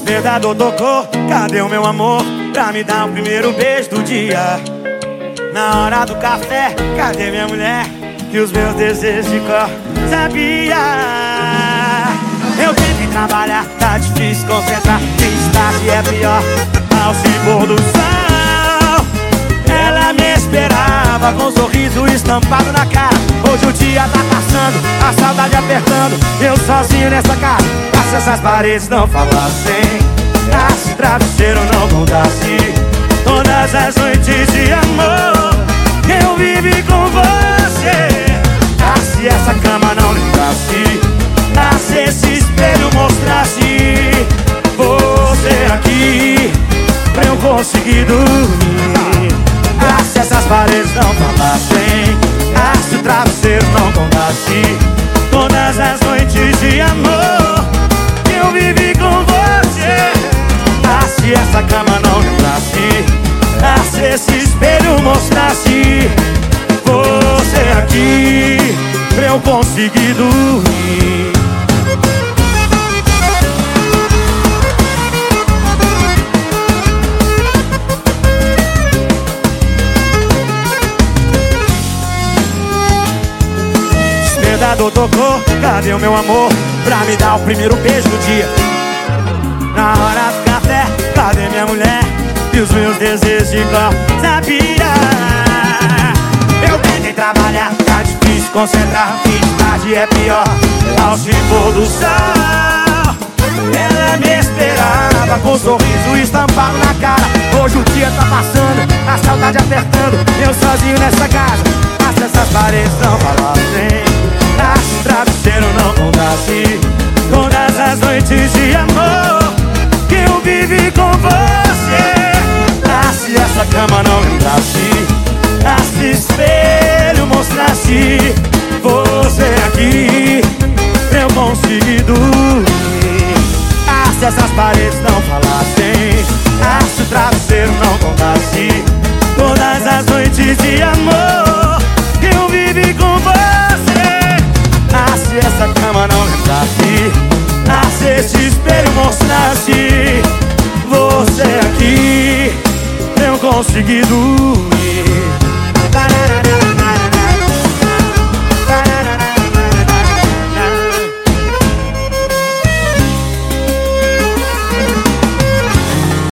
Despertador tocou, cadê o meu amor? Pra me dar o primeiro beijo do dia. Na hora do café, cadê minha mulher? Que os meus desejos de cor sabia. Eu tento ir trabalhar, tá difícil concentrar. Tristeza é pior, ao se pôr do sol. Ela me esperava com um sorriso estampado na cara. Hoje o dia tá passando, a saudade apertando. Eu sozinho nessa casa, se essas paredes não falassem, se travesseiro não contasse todas as noites de amor que eu vivi com você. Se essa cama não lembrasse, se esse espelho mostrasse você aqui pra eu conseguir dormir. Se essas paredes não falassem, se o travesseiro não contasse todas as noites de amor que eu vivi com você. Se essa cama não lembrasse, se esse espelho mostrasse você aqui pra eu conseguir dormir. Despertador tocou, cadê o meu amor? Pra me dar o primeiro beijo do dia. Na hora do café, cadê minha mulher? E os meus desejos de cor sabia. Eu tentei trabalhar, tá difícil concentrar. Fim de tarde é pior, ao se pôr do sol. Ela me esperava com um sorriso estampado na cara. Hoje o dia tá passando, a saudade apertando. Eu sozinho nessa casa, se essas paredes não falassem, se o travesseiro não contasse todas as noites de amor que eu vivi com você. Se essa cama não lembrasse, se espelho mostrasse você aqui pra eu conseguir dormir. Se essas paredes não falassem, se o travesseiro não contasse todas as noites de amor que eu vivi com você. Se essa cama não lembrasse, se esse espelho mostrasse você aqui pra eu conseguir dormir.